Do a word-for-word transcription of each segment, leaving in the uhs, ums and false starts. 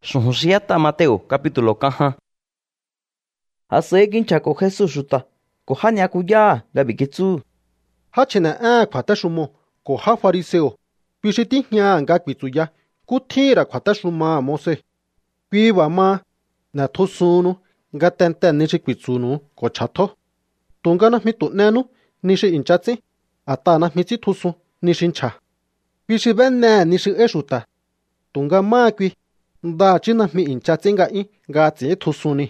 Shunjiata Mateo capítulo caja. Hace kinchako Jesús shuta. Kohanya kuya gabi kitsu. Hachina a kwata shumo ko ha fariseo. Bishiti nya nga kwitsuya. Kutira kwata shuma mose. Kwiwa ma na thosunu nga tenten nishi kwitsunu ko chato. Tunga na mitu nenu nishi inchatsi. Ata na mitsi thusu nishi ncha. Bishi benne nishi eshuta. Tunga ma kwi nda china mi inchatsi nga i nga tsi thusuni.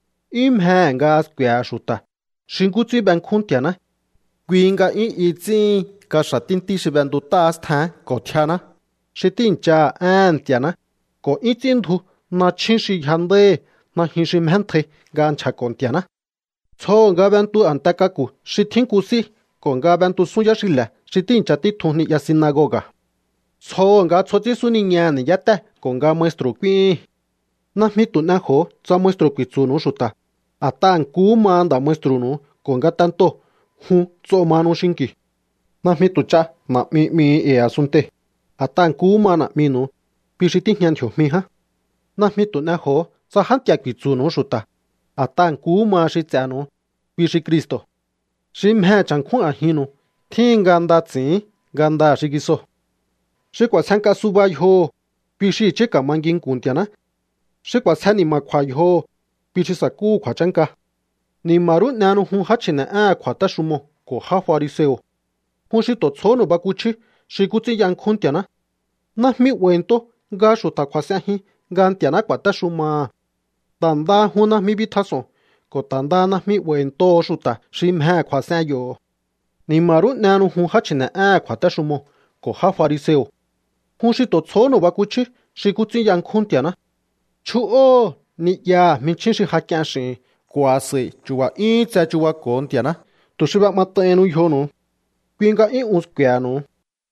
Imhe nga kwea shuta. Shingutsi ben kuntiana. Kwi nga i itsi ka shatinti shi ben du tas than ko tiana. Shitin cha an tiana. Ko itin thu na chinshi hande na hinshi mente gan cha kontiana. Cho nga ben tu antakaku shitin kusi ko nga ben tu suya shila shitin cha ti thuni ya sinagoga. Cho nga choti suni nyani yata ko nga maestro kwi. Na mitu na ho cha maestro kwi tsunu shuta. Atan ku manda maestro nu ko nga tanto hu cho manu shinki. Na mitu cha na mi mi e asunte. Atan ku mana minu pishiti nyan thyo mi ha. Na mitu na ho cha hantia kwi tsunu shuta. Atan ku ma shi tsanu pishi Kristo. Shimhe chankhu a hinu thinga nda tsi ganda shigiso. Shikwa sanka suba yo pishi chika mangin kuntiana. Shikwa sani makwa yo pishi saku kwa chanka. Ni maru nanu hu hachina a kwa tashumo ko ha fariseo. Hu shi to tsono bakuchi shikutsi yang kuntiana. Na mi wento ga shuta kwa sahi gantiana kwa tashuma. Tanda hu na mi bitaso. Ko tanda na mi wento shuta shimhe kwa sayo. Ni maru nanu hu hachina a kwa tashumo ko ha fariseo. Hu shi to tsono bakuchi shikutsi yang kuntiana. Chu o ni ya min chin shi hakyan shi kwa se chuwa in tsa chuwa kontiana. To shiba matenu yonu. Kwinga in uskwianu.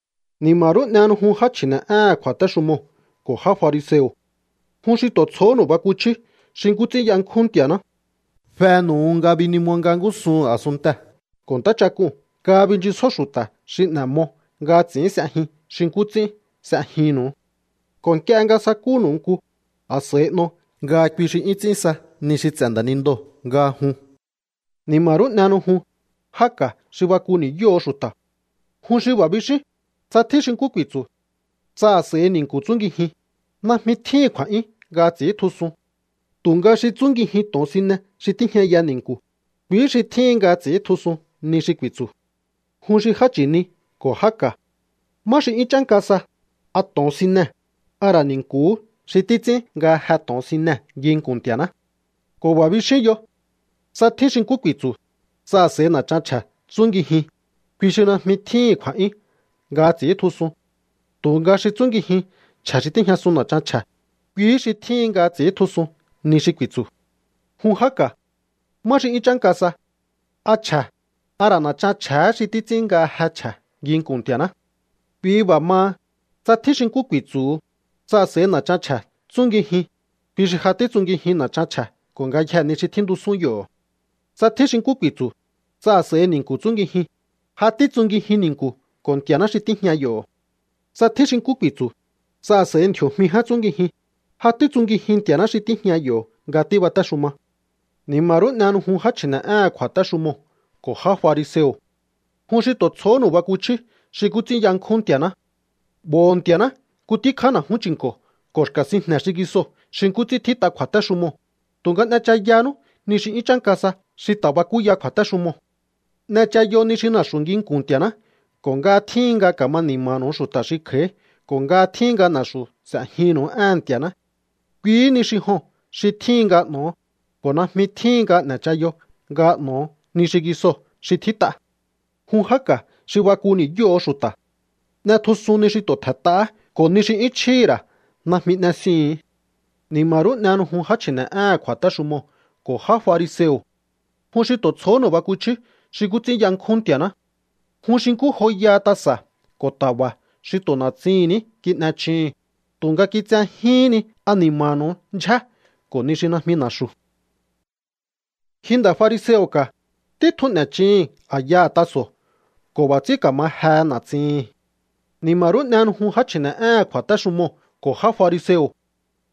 Ni maru nanu hu hachina a kwa tashumo ko ha fariseo. Hu shi to tsono bakuchi shikutsi yang kuntiana. Fenu nga bini mwangangu sun asunta. Konta chaku ka binji soshuta shinamo nga tsin sahi shinkutsi sahinu. Kon kya nga sakunu nku aseno nga kwishi itsinsa nishi tsanda nindo nga hu. Ni maru nanu hu haka shiwakuni yo shuta. Hu shiwabishi tsa ti shinku kwitsu. Tsa se ninku tsungi hi. Na mi thi kwa i nga tsi thusu. Tunga shi tsungi hi tonsine shi tinhya ya ninku. Kwi shi thi nga tsi thusu nishi kwitsu. Hu shi hachini ko haka. Ma shi ichankasa a tonsine. Ara ninku shi titsi nga ha tonsine yin kuntiana. Ko wabishi yo. Sa thi shinku kwitsu. Sa se na chancha tsungi hi. Kwi shi na mi thi kwa i nga tsi thusu. Tunga shi tsungi hi cha shi tinhya su na chancha. Kwi shi thi nga tsi thusu nishi kwitsu. Hu haka. Ma shi ichankasa. Acha. Ara na chancha shi titsi nga hacha yin kuntiana. Kwi wa ma. Sa thi shinku kwitsu. Sa se na chancha tsungi hi. Kwi shi hati tsungi hi na chancha. Ko nga ya nishi tindu sun yo. Sa thi shinku kwitsu. Sa se ninku tsungi hi. Hati tsungi hi ninku. Kontiana shi tinhya yo. Sa thi shinku kwitsu. Sa se ntyo mi ha tsungi hi. Hati tsungi hi tiana shi tinhya yo. Gati wa tashuma. Ni maru nanu hu hachina a kwa tashumo. Ko ha fariseo. Hu shi to tsono bakuchi. Shikutsi yang kuntiana. Bon tiana. Kuti kana hu chinko. Koshka sinna shigiso. Shinkutsi tita kwa tashumo. Tunga na chayano. Nishi ichankasa. Shita bakuya kwa tashumo. Na chayo nishi na shungin kuntiana. Konga tinga kama ni mano shuta shikhe. Konga tinga na shu sa hino antiana. Kwi nishi ho. Shi tinga no. Kona mi tinga na chayo. Ga no. Nishigiso. Shi tita. Hu haka. Shi wakuni yo shuta. Na tusu nishi to tata. Ko nishi ichira. Na mi nasi. Ni maru nanu hu hachina a kwa tashumo. Ko ha fariseo. Hu shi to tsono bakuchi. Shi kutsi yang kuntiana. Hu shinku hoya tasa. Ko tawa. Shi to na tsini. Kitna chi. Tunga kitsa hini. Animano. Ncha. Ko nishi na mi nashu. Hinda fariseo ka. Titu na chi. Aya taso. Ko watsi kama ha na tsi. Ni maru nanu hu hachina a kwa tashumo. Ko ha fariseo.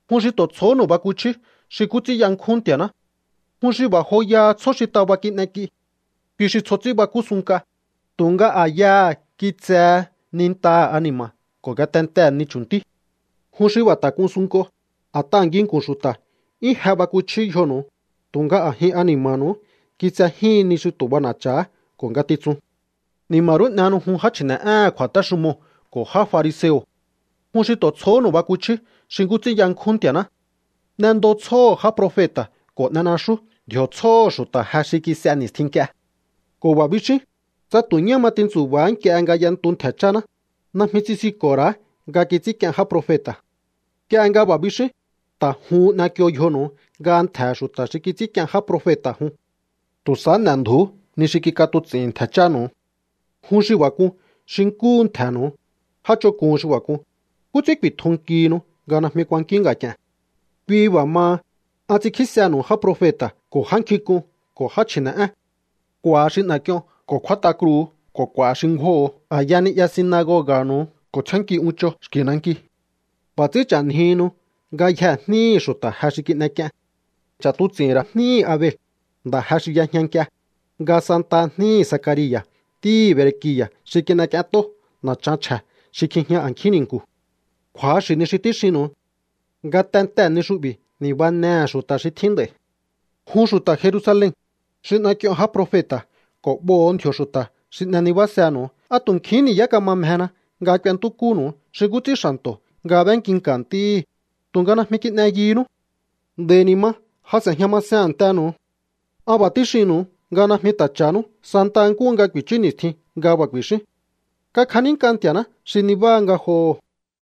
Hun shi to tso no ba ku chi, shi ku chi yang khun tia na. Hun shi ba ho ya tso shi ta ba ki na ki. Pi shi tso chi ba ku sun ka. Tunga a ya ki tsa nin ta anima, ko ga ten ten ni chun ti. Hun shi ba ta kun sun ko, a ta ngin kun shu ta. I ha ba ku chi yo no, tunga a hi anima no, ki tsa hi ni shi to ba na cha, ko ga ti tsun. Ni maru na no hun ha china a kwa ta shu mo, ko ha fariseo. Hun shi to tso no ba ku chi, shi ku chi yang khun tia na. Nan do tso ha profeta, ko na na shu, dio tso shu ta ha shi ki sa ni tin kya. Ko ba bi chi, tsa tu nya ma tin zu wan kya nga yan tun tha cha na. Na mi chi si ko ra, ga ki chi kya ha profeta. Kya nga ba bi shi, ta hu na kyo yo no, ga an tha shu ta shi ki chi kya ha profeta hu. Tu sa nan du, ni shi ki ka tu tsin tha cha no. Hun shi wa ku, shin kun tha no. Ha cho kun shi wa ku. Ku chi pi thong ki no, ga na mi kwan ki nga kya. Pi wa ma, a chi ki sa no ha profeta, ko han ki ku, ko ha china a. Kwa shi na kyo, ko kwa ta kru, ko kwa shin ho, a yani ya sinagoga no, ko chan ki ucho, shki nan ki. Ba chi chan hi no, ga ya ni shu ta ha shi ki na kya. Cha tu tsin ra ni a ve, da ha shi ya nyan kya. Ga santa ni Sakaria, ti berekia, shi ki na kya to, na chan cha, shi ki nya an ki nin ku. Kwa shi ni shi ti shi no, ga ten ten ni shu bi, ni ba na shu ta shi tin de. Hun shu ta Jerusalem, shi na kyo ha profeta, ko bo on thyo shu ta, shi na ni ba sa no, a tun ki ni ya ka ma mhena, ga kyan tu ku no, shi gu ti shanto, ga ben kin kan ti, tun ga na mi ki na yi no. De ni ma, ha se nya ma sa an ta no. A ba ti shi no, ga na mi ta cha no, santa an ku nga kwi chi ni thi, ga ba kwi shi. Ka khanin kan tia na, shi ni ba nga ho.